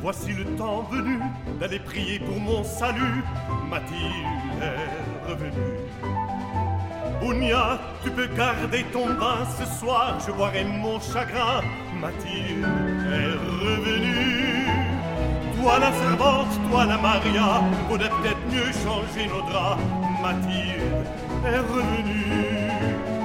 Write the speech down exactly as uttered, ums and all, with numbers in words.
voici le temps venu d'aller prier pour mon salut. Mathilde est revenue. Bounia, tu peux garder ton bain ce soir, je boirai mon chagrin. Mathilde est revenue. Toi la servante, toi la Maria, faudrait peut-être mieux changer nos draps. Mathilde est revenue.